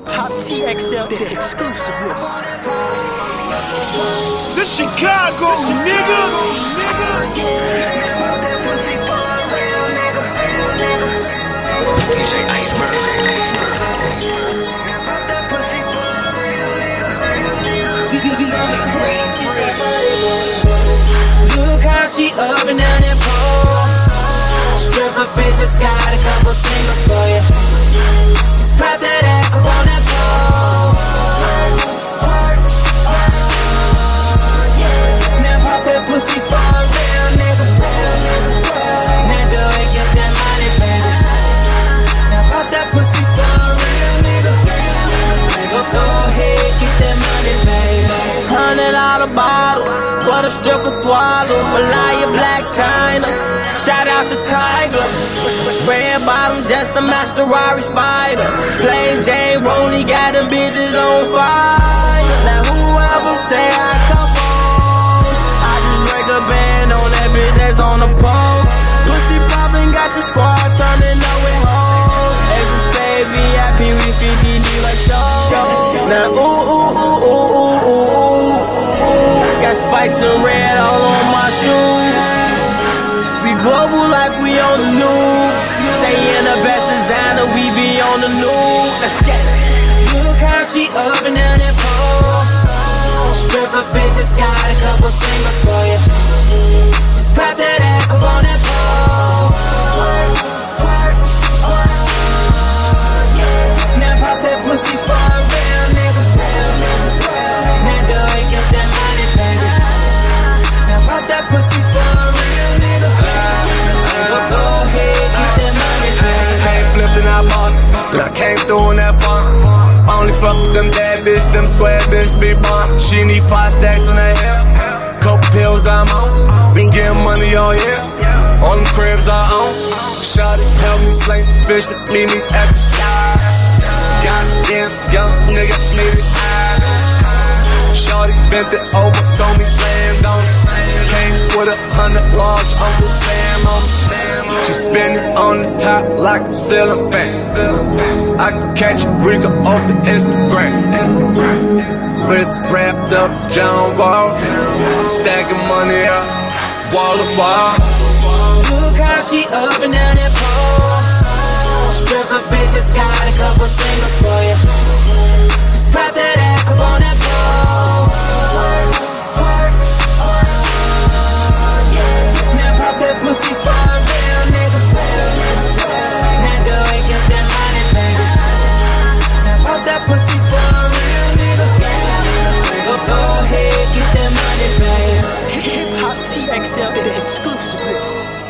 Hip Hop TXL, the exclusive list. This Chicago, nigga. DJ Iceberg. Look how she up and down that pole. Stripper bitches got a couple singles for you. Just clap that ass up on that pole. Now pop that pussy for a real nigga. Now do it, get that money, baby. Now pop that pussy for a real nigga. Go ahead, get that money, baby. $100 bottle, what a stripper swallow. Malaya Black China, shout out to Tiger. Red bottom, just a master Rari Spider. Plain Jane Rollie got them bitches on fire. Now whoever say I come on, I just break a band on that bitch that's on the pole. Pussy poppin', got the squad turning up with hoes. Ace of Spade, VIP, we 50D like show. Now got spikes and red all on my shoes. We global like we on the news. Stay in the best designer, we be on the news. Let's get it. Look how she up and down that pole. Stripper bitches got a couple singles for you. Just clap that ass up on that pole. Now pop that pussy for a real nigga. Now do it, get that money, baby. Now pop that pussy for a real nigga. Go ahead, get that money, baby. I ain't flipped and I bought it, but I came through in that fun. Only fuck with them bad bitch, them square bitch, big bomb. She need 5 stacks on her hip. Couple pills I'm on. Been getting money all year. All them cribs I own. Shawty help me slay fish, meet me at the side. Goddamn young nigga, need it. Shawty bent it over, told me land on it. Came with 100 large Uncle Sam on it. She spinning on the top like a ceiling fan. I can catch Rico off the Instagram. Wrist wrapped up, John Wall. Stacking money up, wall to wall. Look how she up and down that pole. Stripper bitches got a couple singles for you. Just clap that ass up on that pole. Now pop that pussy for a real nigga. Now do it, get that money, baby. Now pop that pussy